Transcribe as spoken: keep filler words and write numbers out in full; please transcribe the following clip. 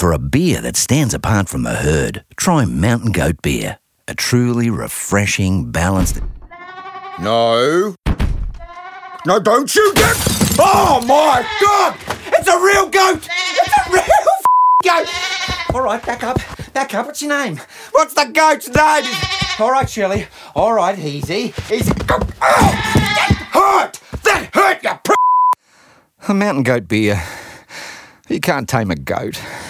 For a beer that stands apart from the herd, try Mountain Goat Beer. A truly refreshing, balanced... No. No, don't you get... Oh, my God! It's a real goat! It's a real goat! All right, back up. Back up. What's your name? What's the goat's name? All right, Shirley. All right, easy. Easy. Oh, that hurt! That hurt, you pr... A Mountain Goat Beer. You can't tame a goat.